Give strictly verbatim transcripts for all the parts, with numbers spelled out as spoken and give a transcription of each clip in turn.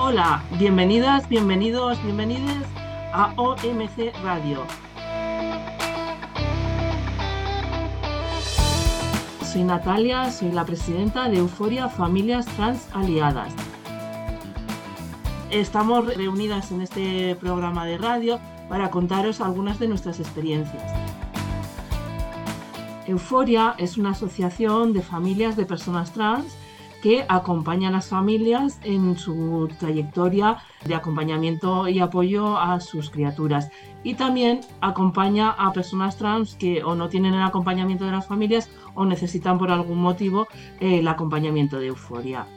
Hola, bienvenidas, bienvenidos, bienvenides a O M C Radio. Soy Natalia, soy la presidenta de Euforia Familias Trans Aliadas. Estamos reunidas en este programa de radio para contaros algunas de nuestras experiencias. Euforia es una asociación de familias de personas trans que acompaña a las familias en su trayectoria de acompañamiento y apoyo a sus criaturas. Y también acompaña a personas trans que o no tienen el acompañamiento de las familias o necesitan por algún motivo el acompañamiento de Euforia.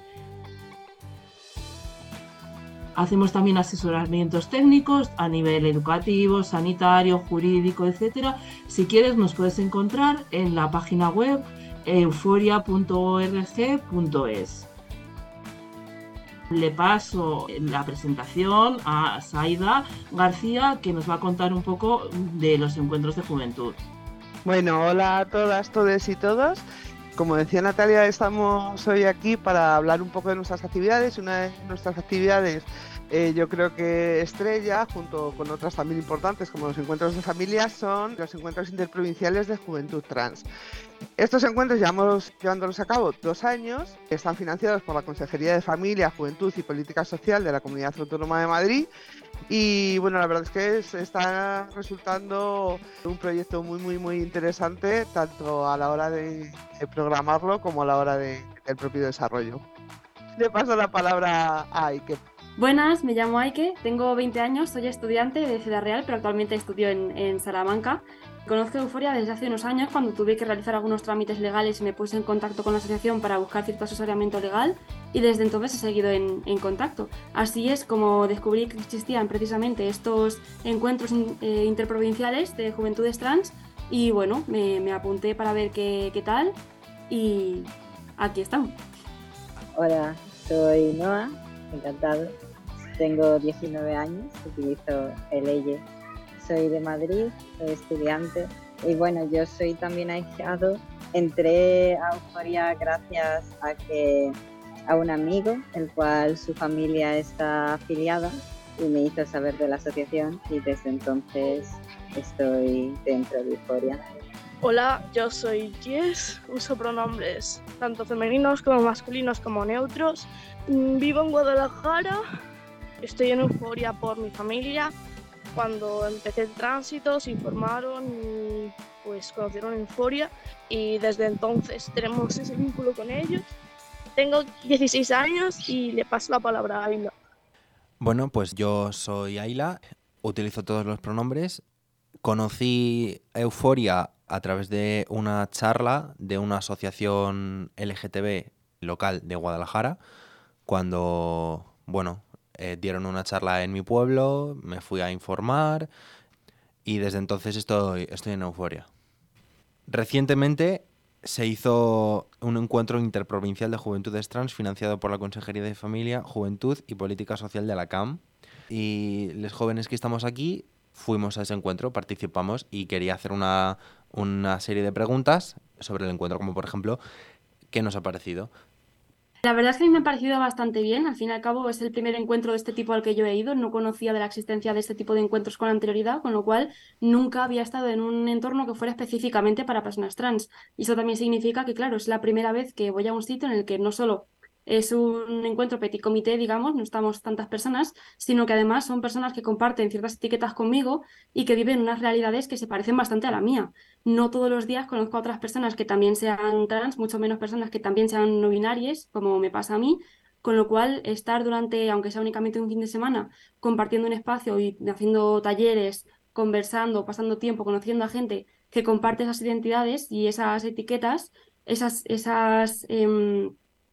Hacemos también asesoramientos técnicos a nivel educativo, sanitario, jurídico, etcétera. Si quieres nos puedes encontrar en la página web euforia punto org punto es. Le paso la presentación a Saida García, que nos va a contar un poco de los encuentros de juventud. Bueno, hola a todas, todes y todos. Como decía Natalia, estamos hoy aquí para hablar un poco de nuestras actividades. Una de nuestras actividades, eh, yo creo que estrella, junto con otras también importantes como los encuentros de familias, son los encuentros interprovinciales de juventud trans. Estos encuentros llevamos llevándolos a cabo dos años, están financiados por la Consejería de Familia, Juventud y Política Social de la Comunidad Autónoma de Madrid. Y bueno, la verdad es que es, está resultando un proyecto muy, muy, muy interesante, tanto a la hora de, de programarlo como a la hora de, del propio desarrollo. Le paso la palabra a Aike. Buenas, me llamo Aike, tengo veinte años, soy estudiante de Ciudad Real, pero actualmente estudio en, en Salamanca. Conozco Euforia desde hace unos años, cuando tuve que realizar algunos trámites legales y me puse en contacto con la asociación para buscar cierto asesoramiento legal, y desde entonces he seguido en, en contacto. Así es como descubrí que existían precisamente estos encuentros eh, interprovinciales de juventudes trans, y bueno, me, me apunté para ver qué, qué tal, y aquí estamos. Hola, soy Noa, encantado. Tengo diecinueve años, utilizo el ella. Soy de Madrid, soy estudiante y bueno, yo soy también ahijado. Entré a Euforia gracias a que a un amigo, el cual su familia está afiliada, y me hizo saber de la asociación y desde entonces estoy dentro de Euforia. Hola, yo soy Jess, uso pronombres tanto femeninos como masculinos como neutros. Vivo en Guadalajara, estoy en Euforia por mi familia. Cuando empecé el tránsito se informaron y pues conocieron Euforia y desde entonces tenemos ese vínculo con ellos. Tengo dieciséis años y le paso la palabra a Ayla. Bueno, pues yo soy Ayla, utilizo todos los pronombres. Conocí Euforia a través de una charla de una asociación L G T B local de Guadalajara, cuando, bueno, eh, dieron una charla en mi pueblo, me fui a informar y desde entonces estoy, estoy en Euforia. Recientemente se hizo un encuentro interprovincial de juventudes trans financiado por la Consejería de Familia, Juventud y Política Social de la C A M, y los jóvenes que estamos aquí fuimos a ese encuentro, participamos y quería hacer una, una serie de preguntas sobre el encuentro, como por ejemplo, ¿qué nos ha parecido? La verdad es que a mí me ha parecido bastante bien. Al fin y al cabo es el primer encuentro de este tipo al que yo he ido. No conocía de la existencia de este tipo de encuentros con anterioridad, con lo cual nunca había estado en un entorno que fuera específicamente para personas trans. Y eso también significa que, claro, es la primera vez que voy a un sitio en el que no solo es un encuentro petit comité, digamos, no estamos tantas personas, sino que además son personas que comparten ciertas etiquetas conmigo y que viven unas realidades que se parecen bastante a la mía. No todos los días conozco a otras personas que también sean trans, mucho menos personas que también sean no binarias, como me pasa a mí, con lo cual estar durante, aunque sea únicamente un fin de semana, compartiendo un espacio y haciendo talleres, conversando, pasando tiempo, conociendo a gente que comparte esas identidades y esas etiquetas, esas, esas eh,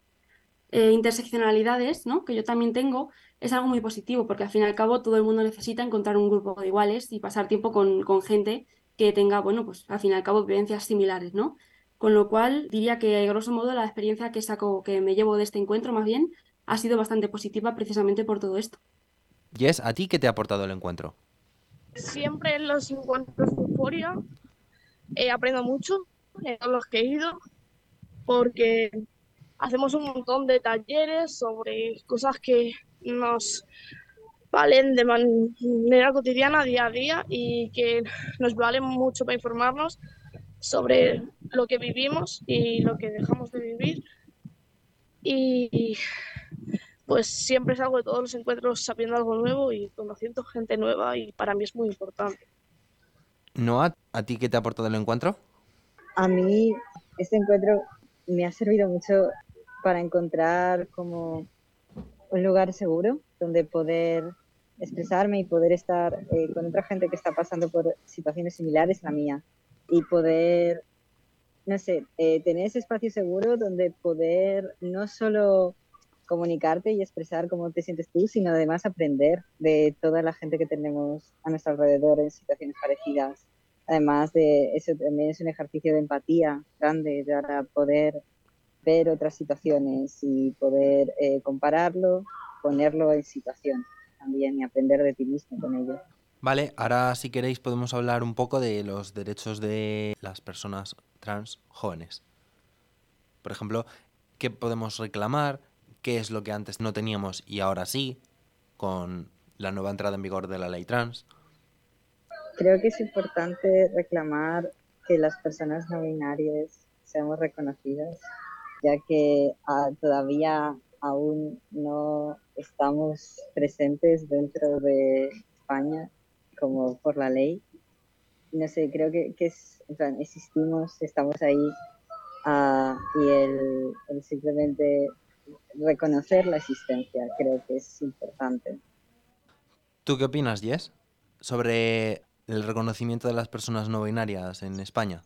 eh, interseccionalidades, ¿no?, que yo también tengo, es algo muy positivo, porque al fin y al cabo todo el mundo necesita encontrar un grupo de iguales y pasar tiempo con, con gente que tenga, bueno, pues al fin y al cabo vivencias similares, ¿no? Con lo cual diría que, grosso modo, la experiencia que saco, que me llevo de este encuentro más bien, ha sido bastante positiva precisamente por todo esto. Jess, ¿a ti qué te ha aportado el encuentro? Siempre en los encuentros de Euforia eh, aprendo mucho en todos los que he ido, porque hacemos un montón de talleres sobre cosas que nos valen de manera cotidiana, día a día, y que nos valen mucho para informarnos sobre lo que vivimos y lo que dejamos de vivir. Y pues siempre salgo de todos los encuentros sabiendo algo nuevo y conociendo gente nueva, y para mí es muy importante. Noa, ¿a ti qué te ha aportado el encuentro? A mí este encuentro me ha servido mucho para encontrar como un lugar seguro donde poder expresarme y poder estar eh, con otra gente que está pasando por situaciones similares a la mía y poder, no sé, eh, tener ese espacio seguro donde poder no solo comunicarte y expresar cómo te sientes tú, sino además aprender de toda la gente que tenemos a nuestro alrededor en situaciones parecidas. Además de eso, también es un ejercicio de empatía grande para poder ver otras situaciones y poder eh, compararlo, ponerlo en situación también y aprender de ti mismo con ello. Vale, ahora si queréis podemos hablar un poco de los derechos de las personas trans jóvenes. Por ejemplo, ¿qué podemos reclamar? ¿Qué es lo que antes no teníamos y ahora sí, con la nueva entrada en vigor de la ley trans? Creo que es importante reclamar que las personas no binarias seamos reconocidas, ya que uh, todavía aún no estamos presentes dentro de España como por la ley. No sé, creo que, que es, en plan, existimos, estamos ahí uh, y el, el simplemente reconocer la existencia creo que es importante. ¿Tú qué opinas, Jess, sobre el reconocimiento de las personas no binarias en España?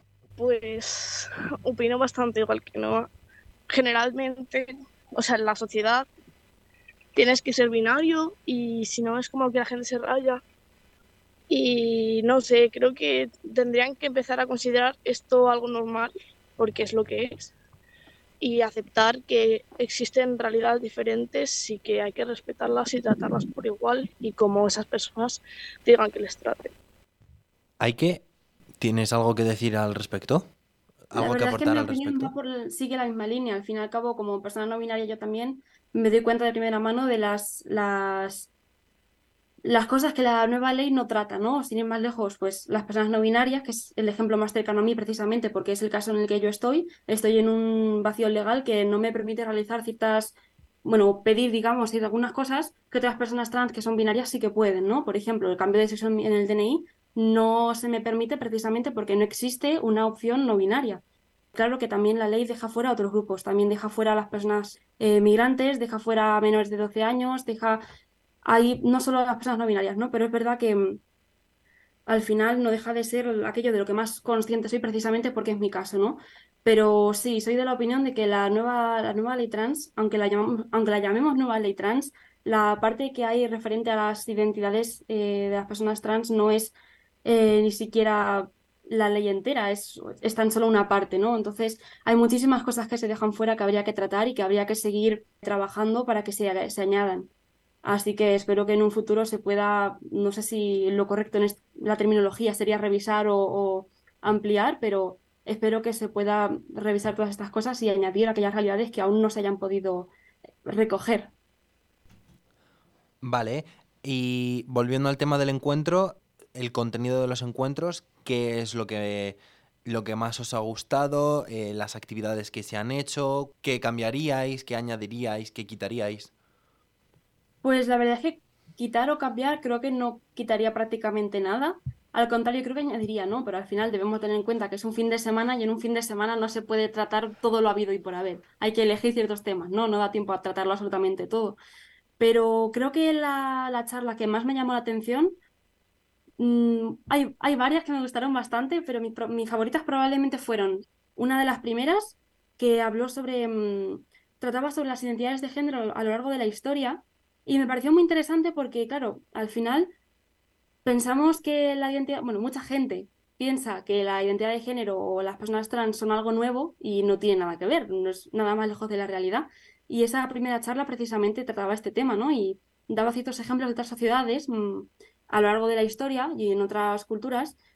Pues opino bastante igual que Noa. Generalmente, o sea, en la sociedad tienes que ser binario y si no es como que la gente se raya. Y no sé, creo que tendrían que empezar a considerar esto algo normal, porque es lo que es, y aceptar que existen realidades diferentes y que hay que respetarlas y tratarlas por igual y como esas personas digan que les traten. ¿Hay que? ¿Tienes algo que decir al respecto? La ¿Algo que verdad es que aportar mi al opinión respecto? va por el- sigue la misma línea. Al fin y al cabo, como persona no binaria, yo también me doy cuenta de primera mano de las, las, las cosas que la nueva ley no trata, ¿no? Sin ir más lejos, pues las personas no binarias, que es el ejemplo más cercano a mí precisamente, porque es el caso en el que yo estoy. Estoy en un vacío legal que no me permite realizar ciertas, bueno, pedir, digamos, ir algunas cosas que otras personas trans que son binarias sí que pueden, ¿no? Por ejemplo, el cambio de sexo en en el D N I no se me permite precisamente porque no existe una opción no binaria. Claro que también la ley deja fuera a otros grupos, también deja fuera a las personas eh, migrantes, deja fuera a menores de doce años, deja ahí no solo a las personas no binarias, ¿no? Pero es verdad que mm, al final no deja de ser aquello de lo que más consciente soy precisamente porque es mi caso, ¿no? Pero sí, soy de la opinión de que la nueva, la nueva ley trans, aunque la llamamos, aunque la llamemos nueva ley trans, la parte que hay referente a las identidades eh, de las personas trans no es eh, ni siquiera la ley entera, es, es tan solo una parte, ¿no? Entonces, hay muchísimas cosas que se dejan fuera que habría que tratar y que habría que seguir trabajando para que se, se añadan. Así que espero que en un futuro se pueda, no sé si lo correcto en est- la terminología sería revisar o, o ampliar, pero espero que se pueda revisar todas estas cosas y añadir aquellas realidades que aún no se hayan podido recoger. Vale, y volviendo al tema del encuentro, el contenido de los encuentros, ¿qué es lo que, lo que más os ha gustado? Eh, las actividades que se han hecho, ¿qué cambiaríais? ¿Qué añadiríais? ¿Qué quitaríais? Pues la verdad es que quitar o cambiar creo que no quitaría prácticamente nada. Al contrario, creo que añadiría, ¿no? Pero al final debemos tener en cuenta que es un fin de semana y en un fin de semana no se puede tratar todo lo habido y por haber. Hay que elegir ciertos temas, ¿no? No da tiempo a tratarlo absolutamente todo. Pero creo que la, la charla que más me llamó la atención, mm, hay, hay varias que me gustaron bastante, pero mi pro- mis favoritas probablemente fueron una de las primeras que habló sobre, mm, trataba sobre las identidades de género a lo largo de la historia y me pareció muy interesante porque, claro, al final pensamos que la identidad, bueno, mucha gente piensa que la identidad de género o las personas trans son algo nuevo y no tiene nada que ver, no es nada más lejos de la realidad. Y esa primera charla precisamente trataba este tema, ¿no? Y daba ciertos ejemplos de otras sociedades mm, a lo largo de la historia y en otras culturas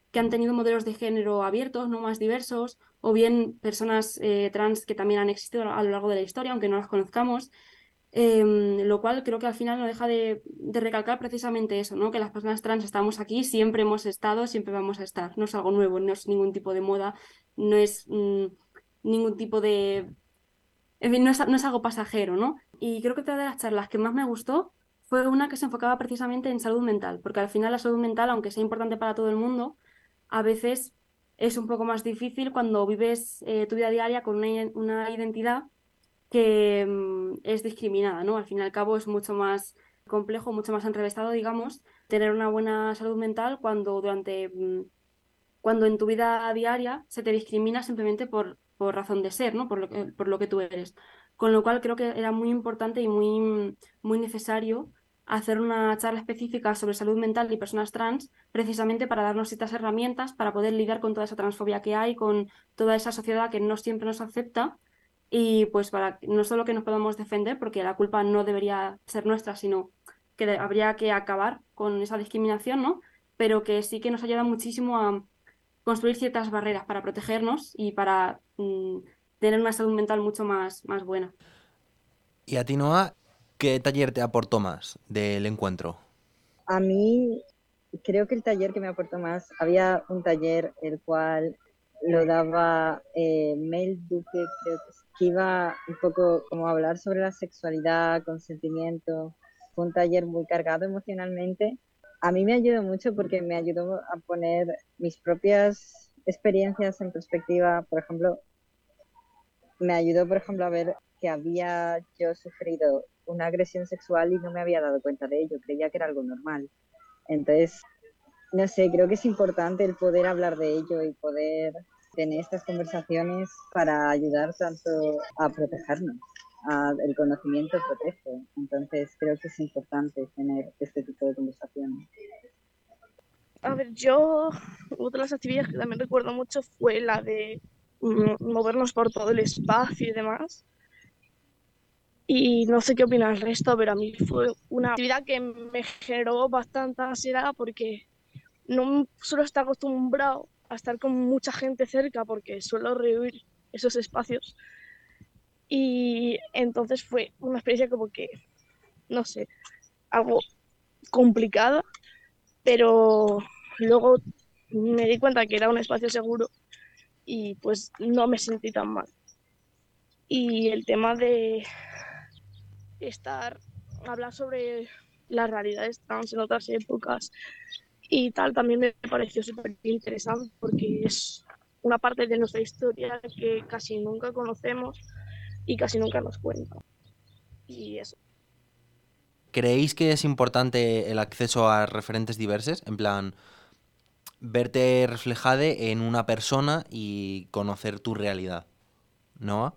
que han tenido modelos de género abiertos, no más diversos, o bien personas eh, trans que también han existido a lo largo de la historia, aunque no las conozcamos. Eh, lo cual creo que al final no deja de, de recalcar precisamente eso, ¿no? Que las personas trans estamos aquí, siempre hemos estado, siempre vamos a estar. No es algo nuevo, no es ningún tipo de moda, no es mm, ningún tipo de... En fin, no es, no es algo pasajero, ¿no? Y creo que otra de las charlas que más me gustó fue una que se enfocaba precisamente en salud mental, porque al final la salud mental, aunque sea importante para todo el mundo, a veces es un poco más difícil cuando vives eh, tu vida diaria con una, una identidad que mm, es discriminada, ¿no? Al fin y al cabo es mucho más complejo, mucho más enrevesado, digamos, tener una buena salud mental cuando durante mm, cuando en tu vida diaria se te discrimina simplemente por, por razón de ser, ¿no? Por lo que, por lo que tú eres. Con lo cual creo que era muy importante y muy, mm, muy necesario hacer una charla específica sobre salud mental y personas trans, precisamente para darnos ciertas herramientas para poder lidiar con toda esa transfobia que hay, con toda esa sociedad que no siempre nos acepta y pues para no solo que nos podamos defender, porque la culpa no debería ser nuestra, sino que de- habría que acabar con esa discriminación, ¿no? Pero que sí que nos ayuda muchísimo a construir ciertas barreras para protegernos y para mm, tener una salud mental mucho más, más buena. Y a ti, Noa, ¿qué taller te aportó más del encuentro? A mí creo que el taller que me aportó más, había un taller el cual lo daba eh, Mel Duque, creo que, es, que iba un poco como a hablar sobre la sexualidad, consentimiento. Fue un taller muy cargado emocionalmente. A mí me ayudó mucho porque me ayudó a poner mis propias experiencias en perspectiva. Por ejemplo, me ayudó, por ejemplo, a ver que había yo sufrido una agresión sexual y no me había dado cuenta de ello, creía que era algo normal. Entonces, no sé, creo que es importante el poder hablar de ello y poder tener estas conversaciones para ayudar tanto a protegernos. A, el conocimiento protege. Entonces, creo que es importante tener este tipo de conversaciones. A ver, yo, otra de las actividades que también recuerdo mucho fue la de mm, movernos por todo el espacio y demás. Y no sé qué opina el resto, pero a mí fue una actividad que me generó bastante ansiedad porque no suelo estar acostumbrado a estar con mucha gente cerca porque suelo rehuir esos espacios. Y entonces fue una experiencia como que, no sé, algo complicada, pero luego me di cuenta que era un espacio seguro y pues no me sentí tan mal. Y el tema de estar, hablar sobre las realidades trans en otras épocas y tal, también me pareció súper interesante porque es una parte de nuestra historia que casi nunca conocemos y casi nunca nos cuentan. Y eso. ¿Creéis que es importante el acceso a referentes diversos? En plan, verte reflejada en una persona y conocer tu realidad, ¿no?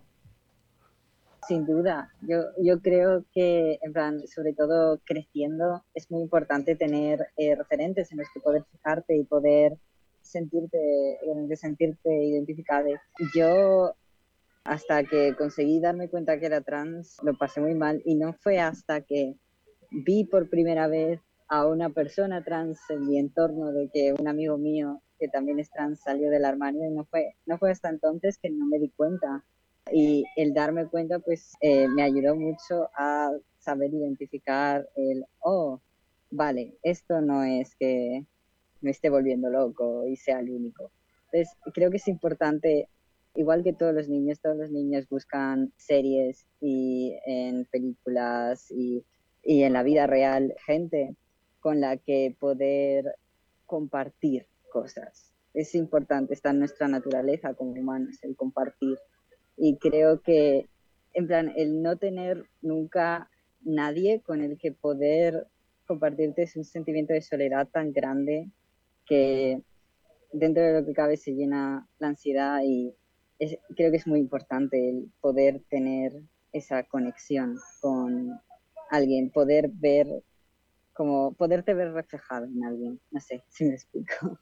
Sin duda, yo, yo creo que, en plan, sobre todo creciendo, es muy importante tener eh, referentes en los que poder fijarte y poder sentirte, de sentirte identificada. Yo, hasta que conseguí darme cuenta que era trans, lo pasé muy mal y no fue hasta que vi por primera vez a una persona trans en mi entorno, de que un amigo mío que también es trans salió del armario y no fue, no fue hasta entonces que no me di cuenta. Y el darme cuenta pues eh, me ayudó mucho a saber identificar el, oh, vale, esto no es que me esté volviendo loco y sea el único. Entonces creo que es importante, igual que todos los niños, todos los niños buscan series y en películas y, y en la vida real gente con la que poder compartir cosas. Es importante, está en nuestra naturaleza como humanos, el compartir. Y creo que, en plan, el no tener nunca nadie con el que poder compartirte es un sentimiento de soledad tan grande que dentro de lo que cabe se llena la ansiedad y es, creo que es muy importante el poder tener esa conexión con alguien, poder ver, como poderte ver reflejado en alguien. No sé si me explico.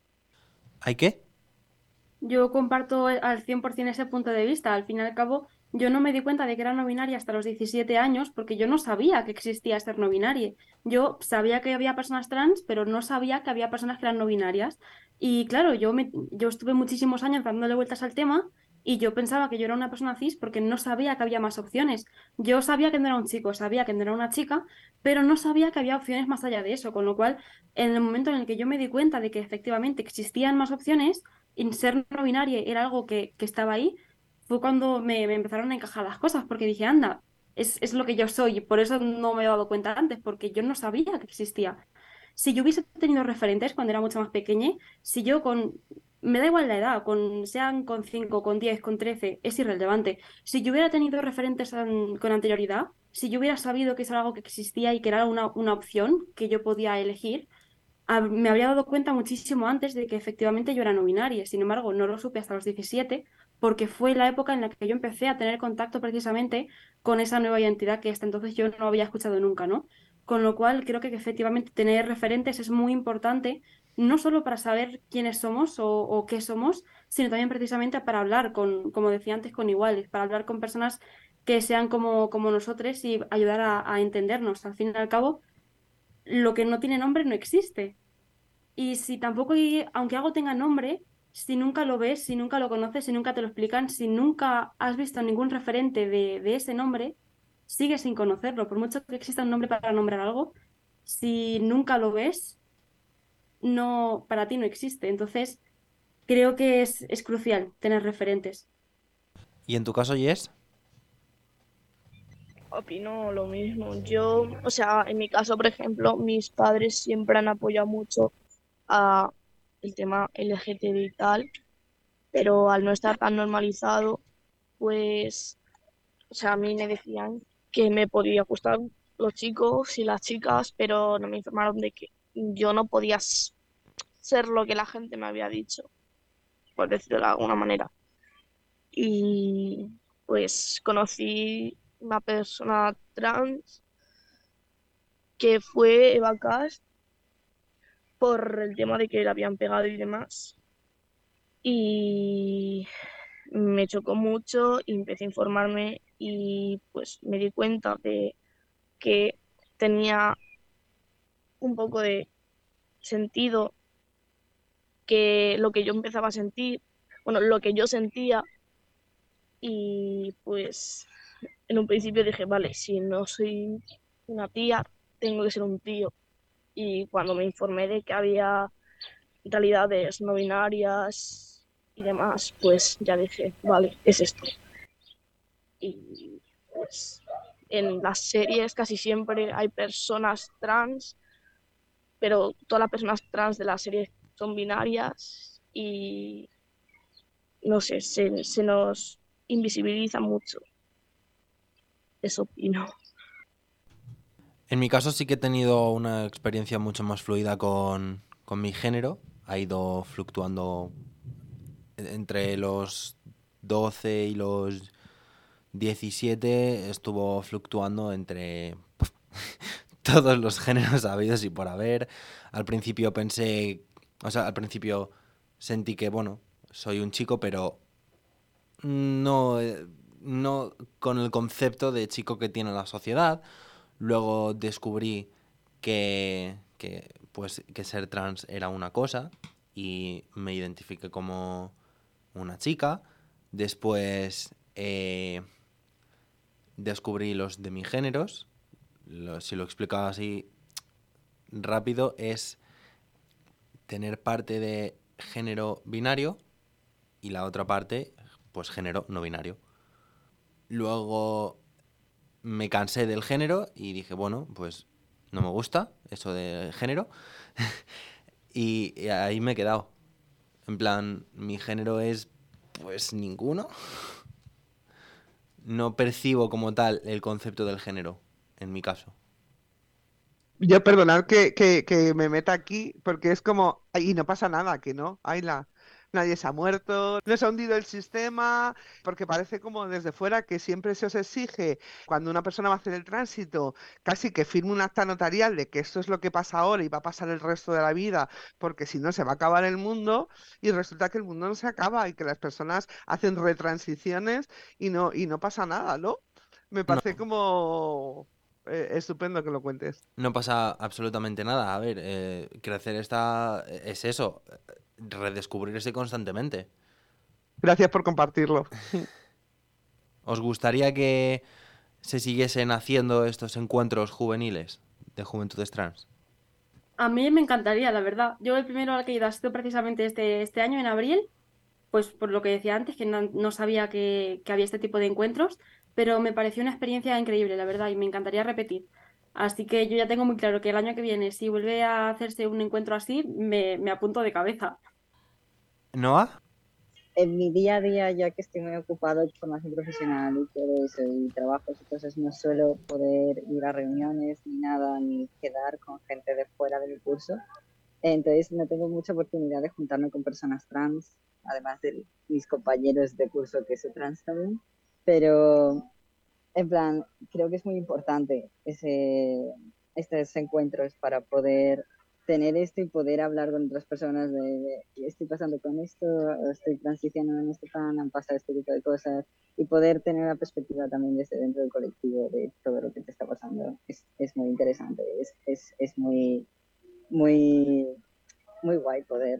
¿Hay qué? Yo comparto al cien por ciento ese punto de vista. Al fin y al cabo, Yo no me di cuenta de que era no binaria hasta los diecisiete años porque yo no sabía que existía ser no binario. Yo sabía que había personas trans, pero no sabía que había personas que eran no binarias. Y claro, yo, me, yo estuve muchísimos años dándole vueltas al tema y yo pensaba que yo era una persona cis porque no sabía que había más opciones. Yo sabía que no era un chico, sabía que no era una chica, pero no sabía que había opciones más allá de eso. Con lo cual, en el momento en el que yo me di cuenta de que efectivamente existían más opciones, y ser no binaria era algo que, que estaba ahí, fue cuando me, me empezaron a encajar las cosas, porque dije, anda, es, es lo que yo soy, y por eso no me he dado cuenta antes, porque yo no sabía que existía. Si yo hubiese tenido referentes cuando era mucho más pequeña, si yo con... Me da igual la edad, con, sean con cinco, con diez, con trece, es irrelevante. Si yo hubiera tenido referentes an- con anterioridad, si yo hubiera sabido que es algo que existía y que era una, una opción que yo podía elegir, a- me habría dado cuenta muchísimo antes de que efectivamente yo era no binaria. Sin embargo, no lo supe hasta los diecisiete porque fue la época en la que yo empecé a tener contacto precisamente con esa nueva identidad que hasta entonces yo no había escuchado nunca, ¿no? Con lo cual creo que efectivamente tener referentes es muy importante, no solo para saber quiénes somos o, o qué somos, sino también precisamente para hablar con, como decía antes, con iguales, para hablar con personas que sean como, como nosotros y ayudar a, a entendernos. Al fin y al cabo, lo que no tiene nombre no existe. Y si tampoco, hay- aunque algo tenga nombre, si nunca lo ves, si nunca lo conoces, si nunca te lo explican, si nunca has visto ningún referente de, de ese nombre, sigues sin conocerlo. Por mucho que exista un nombre para nombrar algo, si nunca lo ves, no, para ti no existe. Entonces, creo que es, es crucial tener referentes. ¿Y en tu caso, Jess? Opino lo mismo. Yo, o sea, en mi caso, por ejemplo, mis padres siempre han apoyado mucho a el tema L G T B y tal, pero al no estar tan normalizado, pues, o sea, a mí me decían que me podía gustar los chicos y las chicas, pero no me informaron de que yo no podía s- ser lo que la gente me había dicho, por decirlo de alguna manera. Y pues conocí una persona trans que fue Eva Cast por el tema de que le habían pegado y demás. Y me chocó mucho y empecé a informarme y pues me di cuenta de que tenía un poco de sentido que lo que yo empezaba a sentir, bueno, lo que yo sentía y pues en un principio dije, vale, si no soy una tía, tengo que ser un tío. Y cuando me informé de que había realidades no binarias y demás, pues ya dije, vale, es esto. Y pues en las series casi siempre hay personas trans, pero todas las personas trans de la serie son binarias y no sé, se, se nos invisibiliza mucho. Eso opino. En mi caso sí que he tenido una experiencia mucho más fluida con, con mi género. Ha ido fluctuando entre los doce y los diecisiete, estuvo fluctuando entre todos los géneros habidos y por haber. Al principio pensé, o sea, al principio sentí que, bueno, soy un chico, pero no, eh, no con el concepto de chico que tiene la sociedad. Luego descubrí que, que, pues, que ser trans era una cosa y me identifiqué como una chica. Después eh, descubrí los demigéneros. Lo, si lo explicaba así rápido, es tener parte de género binario y la otra parte, pues género no binario. Luego me cansé del género y dije, bueno, pues no me gusta eso de género. y, y ahí me he quedado. En plan, mi género es pues ninguno. No percibo como tal el concepto del género, en mi caso. Yo perdonad que, que, que me meta aquí, porque es como, y no pasa nada, que no, Ayla. nadie se ha muerto, no se ha hundido el sistema, porque parece como desde fuera que siempre se os exige, cuando una persona va a hacer el tránsito, casi que firme un acta notarial de que esto es lo que pasa ahora y va a pasar el resto de la vida, porque si no se va a acabar el mundo, y resulta que el mundo no se acaba y que las personas hacen retransiciones y no, y no pasa nada, ¿no? Me No, parece como eh, estupendo que lo cuentes. no pasa absolutamente nada. A ver, eh, crecer está... es eso, redescubrirse constantemente. Gracias por compartirlo. ¿Os gustaría que se siguiesen haciendo estos encuentros juveniles de juventudes trans? A mí me encantaría, la verdad. Yo el primero al que he ido ha sido precisamente este, este año, en abril, pues por lo que decía antes, que no, no sabía que, que había este tipo de encuentros, pero me pareció una experiencia increíble, la verdad, y me encantaría repetir. Así que yo ya tengo muy claro que el año que viene, si vuelve a hacerse un encuentro así, me, me apunto de cabeza. ¿Noah? En mi día a día, ya que estoy muy ocupado en formación profesional y todo eso, y trabajos y cosas, no suelo poder ir a reuniones ni nada, ni quedar con gente de fuera de mi curso. Entonces no tengo mucha oportunidad de juntarme con personas trans, además de mis compañeros de curso que son trans también. Pero, en plan, creo que es muy importante ese, estos encuentros para poder tener esto y poder hablar con otras personas de, de estoy pasando con esto, estoy transicionando en este plan, han pasado este tipo de cosas, y poder tener la perspectiva también desde dentro del colectivo de todo lo que te está pasando es, es muy interesante, es, es, es muy, muy, muy guay poder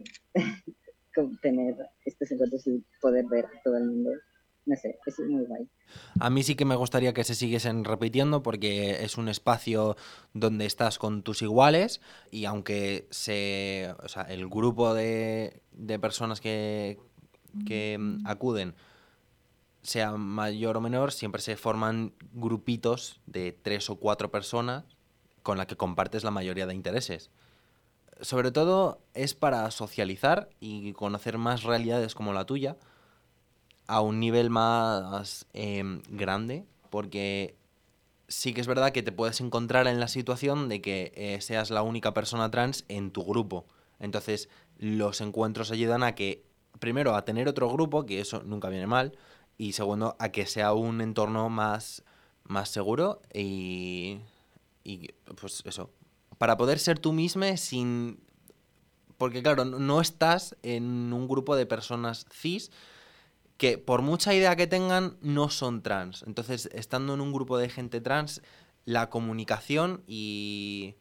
tener estos encuentros y poder ver a todo el mundo. No sé, es muy guay. A mí sí que me gustaría que se siguiesen repitiendo porque es un espacio donde estás con tus iguales y aunque se, o sea, el grupo de, de personas que, que mm, acuden sea mayor o menor, siempre se forman grupitos de tres o cuatro personas con las que compartes la mayoría de intereses. Sobre todo es para socializar y conocer más realidades como la tuya a un nivel más eh, grande, porque sí que es verdad que te puedes encontrar en la situación de que eh, seas la única persona trans en tu grupo. Entonces, los encuentros ayudan a que, primero, a tener otro grupo, que eso nunca viene mal, y segundo, a que sea un entorno más, más seguro y, y, pues eso, para poder ser tú misma sin... Porque claro, no estás en un grupo de personas cis que por mucha idea que tengan no son trans. Entonces, estando en un grupo de gente trans, la comunicación y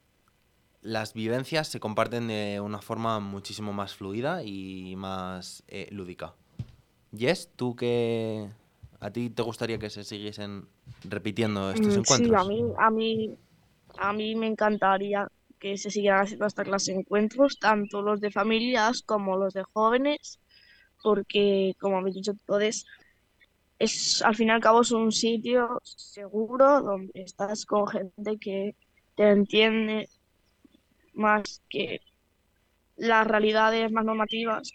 las vivencias se comparten de una forma muchísimo más fluida y más eh, lúdica. Jess, ¿tú qué a ti te gustaría que se siguiesen repitiendo estos Mm, Sí, a encuentros? mí, a mí, a mí me encantaría que se siguieran haciendo esta clase de encuentros, tanto los de familias como los de jóvenes, porque, como habéis dicho todos, es, al fin y al cabo es un sitio seguro donde estás con gente que te entiende más que las realidades más normativas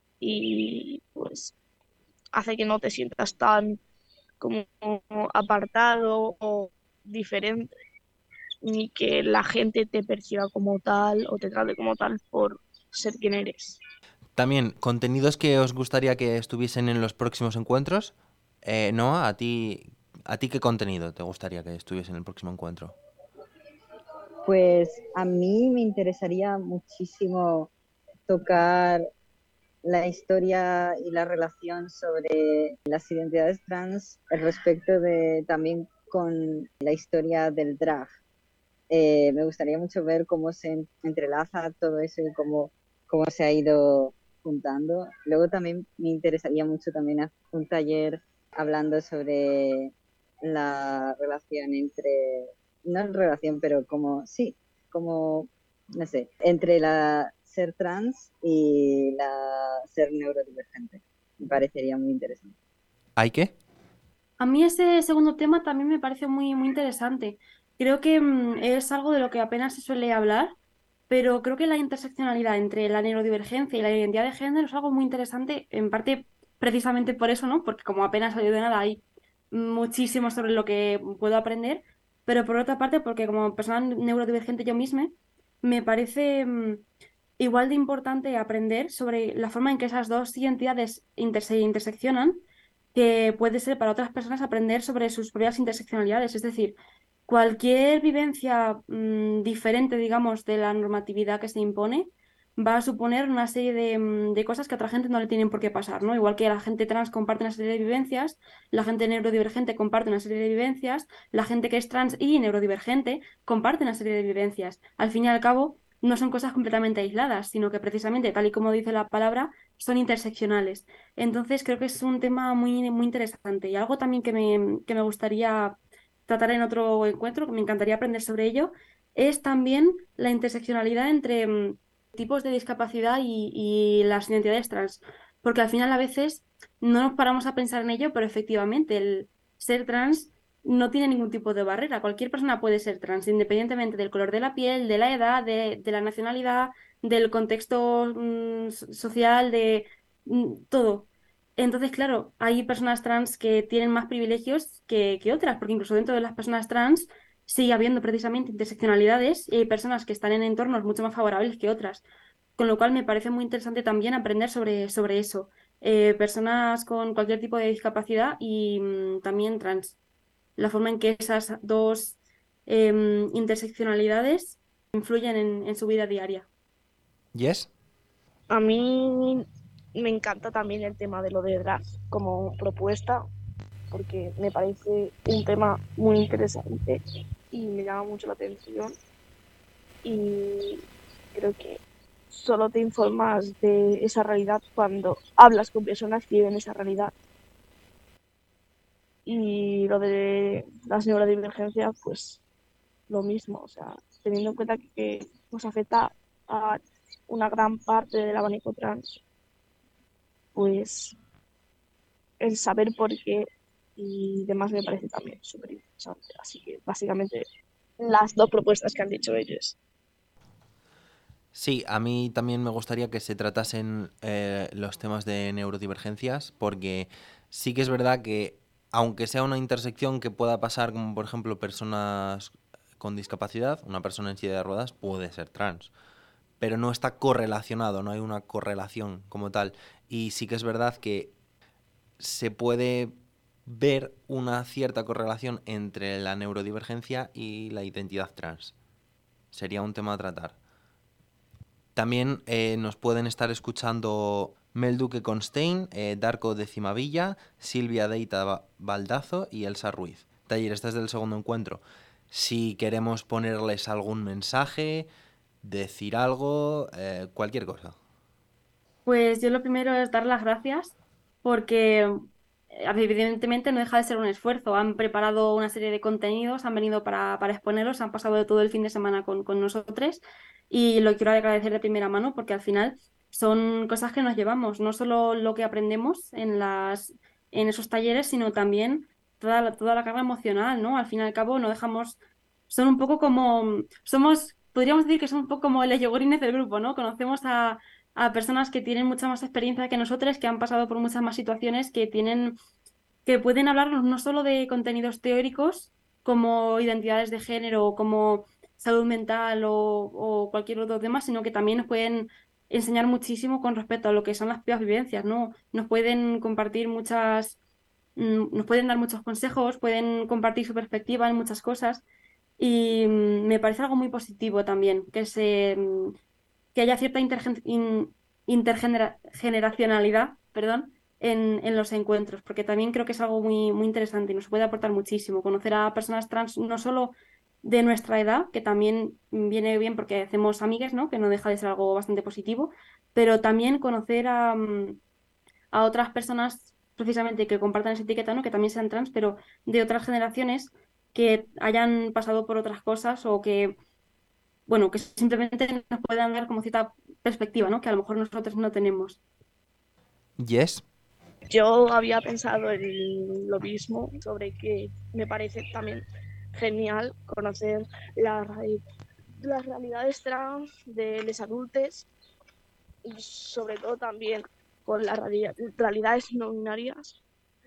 y pues hace que no te sientas tan como apartado o diferente, ni que la gente te perciba como tal o te trate como tal por ser quien eres. También, contenidos que os gustaría que estuviesen en los próximos encuentros. Eh, Noah, ¿a ti, ¿a ti qué contenido te gustaría que estuviese en el próximo encuentro? Pues a mí me interesaría muchísimo tocar la historia y la relación sobre las identidades trans respecto de también con la historia del drag. Eh, me gustaría mucho ver cómo se entrelaza todo eso y cómo, cómo se ha ido juntando. Luego también me interesaría mucho también hacer un taller hablando sobre la relación entre, no en relación, pero como, sí, como, no sé, entre la ser trans y la ser neurodivergente. Me parecería muy interesante. ¿Hay qué? A mí ese segundo tema también me parece muy, muy interesante. Creo que mm, es algo de lo que apenas se suele hablar, pero creo que la interseccionalidad entre la neurodivergencia y la identidad de género es algo muy interesante, en parte precisamente por eso, ¿no? Porque como apenas salido de nada hay muchísimo sobre lo que puedo aprender, pero por otra parte porque como persona neurodivergente yo misma, me parece mm, igual de importante aprender sobre la forma en que esas dos identidades inter- se interseccionan, que puede ser para otras personas aprender sobre sus propias interseccionalidades. Es decir, cualquier vivencia mm, diferente, digamos, de la normatividad que se impone, va a suponer una serie de, mm, de cosas que a otra gente no le tienen por qué pasar, ¿no? Igual que la gente trans comparte una serie de vivencias, la gente neurodivergente comparte una serie de vivencias, la gente que es trans y neurodivergente comparte una serie de vivencias. Al fin y al cabo, no son cosas completamente aisladas, sino que precisamente, tal y como dice la palabra, son interseccionales. Entonces creo que es un tema muy, muy interesante y algo también que me, que me gustaría tratar en otro encuentro, que me encantaría aprender sobre ello, es también la interseccionalidad entre mm, tipos de discapacidad y, y las identidades trans. Porque al final a veces no nos paramos a pensar en ello, pero efectivamente el ser trans no tiene ningún tipo de barrera. Cualquier persona puede ser trans, independientemente del color de la piel, de la edad, de, de la nacionalidad, del contexto mm, social, de mm, todo. Entonces, claro, hay personas trans que tienen más privilegios que, que otras, porque incluso dentro de las personas trans sigue habiendo precisamente interseccionalidades y hay personas que están en entornos mucho más favorables que otras. Con lo cual me parece muy interesante también aprender sobre, sobre eso. Eh, personas con cualquier tipo de discapacidad y mm, también trans. La forma en que esas dos em, interseccionalidades influyen en, en su vida diaria. ¿Yes? A mí me encanta también el tema de lo de drag como propuesta, porque me parece un tema muy interesante y me llama mucho la atención. Y creo que solo te informas de esa realidad cuando hablas con personas que viven esa realidad. Y lo de las neurodivergencias, pues lo mismo, o sea, teniendo en cuenta que, que nos afecta a una gran parte del abanico trans, pues el saber por qué y demás me parece también súper interesante. Así que básicamente las dos propuestas que han dicho ellos. Sí, a mí también me gustaría que se tratasen eh, los temas de neurodivergencias, porque sí que es verdad que, aunque sea una intersección que pueda pasar, como por ejemplo personas con discapacidad, una persona en silla de ruedas puede ser trans, pero no está correlacionado, no hay una correlación como tal. Y sí que es verdad que se puede ver una cierta correlación entre la neurodivergencia y la identidad trans. Sería un tema a tratar. También eh, nos pueden estar escuchando Mel Duque Constein, eh, Darko de Cimavilla, Silvia Deita Baldazo y Elsa Ruiz. Taller, este es del segundo encuentro. Si queremos ponerles algún mensaje, decir algo, eh, cualquier cosa. Pues yo lo primero es dar las gracias porque eh, evidentemente no deja de ser un esfuerzo. Han preparado una serie de contenidos, han venido para, para exponerlos, han pasado todo el fin de semana con, con nosotros y lo quiero agradecer de primera mano porque al final son cosas que nos llevamos, no solo lo que aprendemos en las, en esos talleres, sino también toda la, toda la carga emocional, ¿no? Al fin y al cabo no dejamos, son un poco como, somos, podríamos decir que son un poco como los yogurines del grupo, ¿no? Conocemos a a personas que tienen mucha más experiencia que nosotros, que han pasado por muchas más situaciones, que tienen, que pueden hablarnos no solo de contenidos teóricos, como identidades de género, o como salud mental o, o cualquier otro tema, sino que también nos pueden enseñar muchísimo con respecto a lo que son las propias vivencias, ¿no? Nos pueden compartir muchas, mm, nos pueden dar muchos consejos, pueden compartir su perspectiva en muchas cosas. Y mm, me parece algo muy positivo también, que se, mm, que haya cierta intergen- in- intergeneracionalidad, perdón, en, en los encuentros, porque también creo que es algo muy, muy interesante y nos puede aportar muchísimo. Conocer a personas trans no solo de nuestra edad, que también viene bien porque hacemos amigas, ¿no? Que no deja de ser algo bastante positivo, pero también conocer a, mm, a otras personas precisamente que compartan esa etiqueta, ¿no? Que también sean trans, pero de otras generaciones que hayan pasado por otras cosas o que bueno, que simplemente nos puedan dar como cierta perspectiva, ¿no? Que a lo mejor nosotros no tenemos. Yes. Yo había pensado en lo mismo, sobre que me parece también genial conocer las, las realidades trans de los adultos y sobre todo también con las realidades no binarias,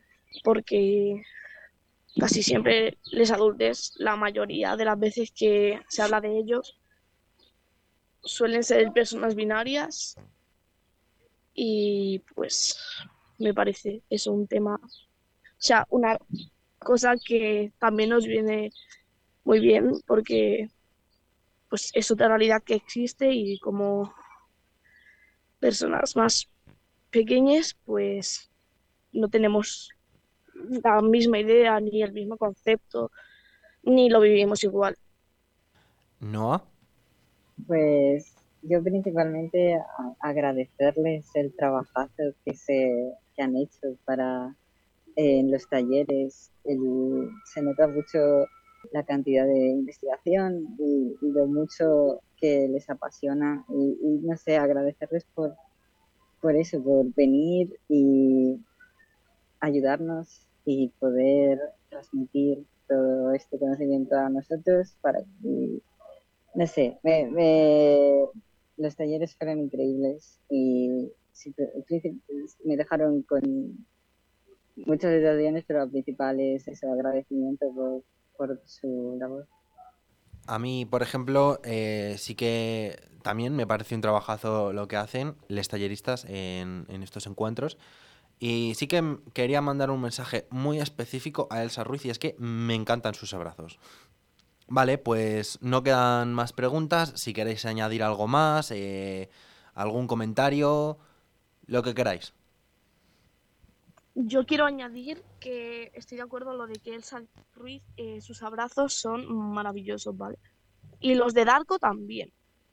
porque casi siempre los adultos, la mayoría de las veces que se habla de ellos, suelen ser personas binarias y pues me parece eso un tema, o sea, una cosa que también nos viene muy bien porque pues es otra realidad que existe y como personas más pequeñas pues no tenemos la misma idea ni el mismo concepto ni lo vivimos igual. ¿Noa? Pues yo principalmente a- agradecerles el trabajazo que se que han hecho para eh, en los talleres. El- se nota mucho la cantidad de investigación y, y lo mucho que les apasiona y, y no sé, agradecerles por, por eso, por venir y ayudarnos y poder transmitir todo este conocimiento a nosotros para que, no sé, me, me- los talleres fueron increíbles y sí, me dejaron con muchas situaciones, pero lo principal es ese agradecimiento por, por su labor. A mí, por ejemplo, eh, sí que también me parece un trabajazo lo que hacen los talleristas en, en estos encuentros. Y sí que m- quería mandar un mensaje muy específico a Elsa Ruiz y es que me encantan sus abrazos. Vale, pues no quedan más preguntas. Si queréis añadir algo más, eh, algún comentario, lo que queráis. Yo quiero añadir que estoy de acuerdo en lo de que Elsa Ruiz, eh, sus abrazos son maravillosos, ¿vale? Y los de Darko también.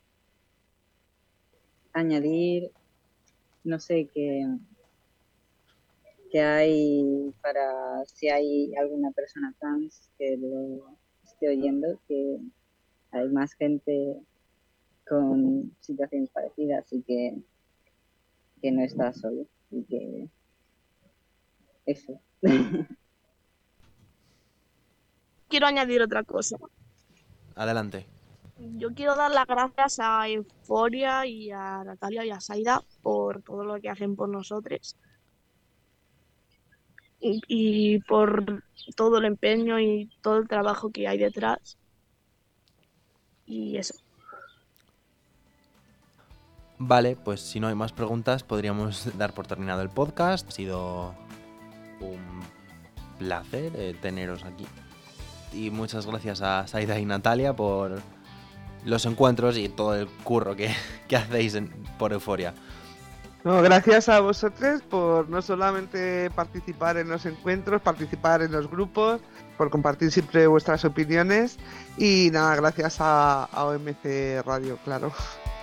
Añadir, no sé, que, que hay para, si hay alguna persona trans que lo esté oyendo, que hay más gente con situaciones parecidas y que, que no está solo y que eso. Quiero añadir otra cosa. Adelante. Yo quiero dar las gracias a Euforia y a Natalia y a Saida por todo lo que hacen por nosotros y, y por todo el empeño y todo el trabajo que hay detrás. Y eso. Vale, pues si no hay más preguntas, podríamos dar por terminado el podcast. Ha sido un placer eh, teneros aquí. Y muchas gracias a Saida y Natalia por los encuentros y todo el curro que, que hacéis en- por Euforia. No, gracias a vosotros por no solamente participar en los encuentros, participar en los grupos, por compartir siempre vuestras opiniones y nada, gracias a, a O M C Radio, claro.